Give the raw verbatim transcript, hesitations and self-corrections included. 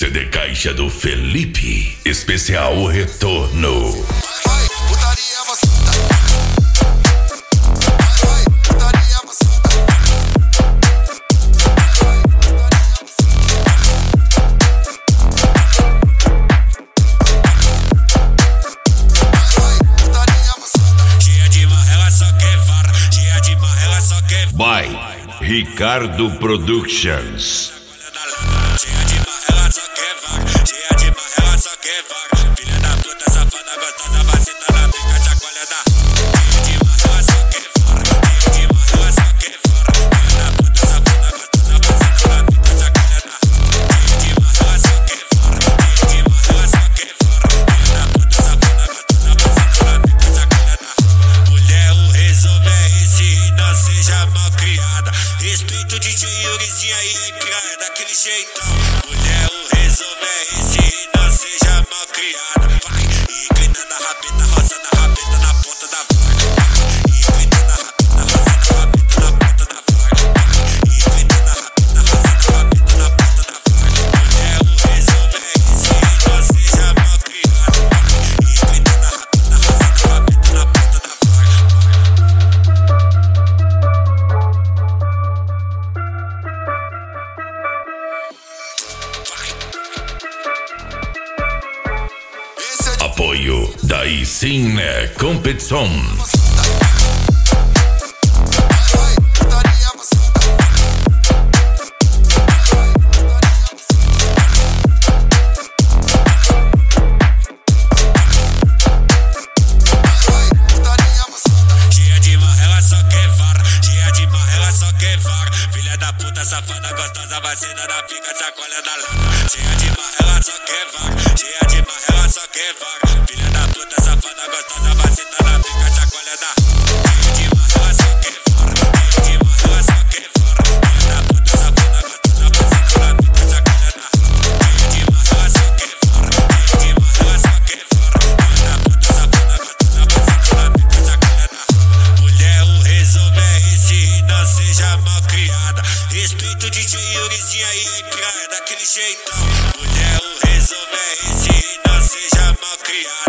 C D Caixa do Felipe, especial O Retorno. Vai, putaria maçuda. Vai, putaria maçuda. Vai, putaria maçuda. Cheia de marrela só quer vara, cheia de marrela só quer vara. By Ricardo Productions. Cheia de marrela só quer vaga, cheia de marrela só quer vaga. Filha da puta safada gostosa vai sentar na pica, chacoalha da. Cheia de marrela só quer vaga, cheia de marrela só quer vaga. Filha da puta safada gostosa vai sentar na pica, chacoalha da. Cheia de marrela só quer vaga, cheia de marrela só quer vaga. Filha da puta safada gostosa vai sentar na pica, chacoalha da. Mulher, o resumo é esse e não seja mal criada. Respeito o D J Yurizinho aí, piranha, daquele jeitão. Mulher, o resumo é esse e não seja mal criada. Vai, inclinando a rabeta, roçando a rabeta na ponta da vaga. Inclinando a rabeta, roçando a rabeta na ponta da vaga. Inclinando a rabeta, roçando a rabeta na ponta da vaga. Mulher, o resumo é esse e não seja mal criada. Inclinando a rabeta, roçando a rabeta na ponta da vaga. Apoio Daí Sim né Competição. Vai, putaria maçuda. Vai, putaria maçuda. Cheia de marrela só quer vara, cheia de marrela só quer vara. Filha da puta safada gostosa vai sentar na pica, chacoalha da lata. Cheia de marrela só quer vara, cheia de marrela só quer vara. Filha da puta safada gostosa vai sentar na pica, chacoalha da. Cheia de marrela só quer vara, cheia de marrela só quer vara. Filha da puta safada gostosa vai sentar na pica, chacoalha da. Cheia de marrela só quer vara, cheia de marrela só quer vara. Filha da puta safada gostosa vai sentar na pica, chacoalha da. Mulher, o resumo é esse e não seja mal criada. Respeito o D J Yurizinho aí, piranha, daquele jeitão. Mulher, o resumo é esse e não seja mal criada.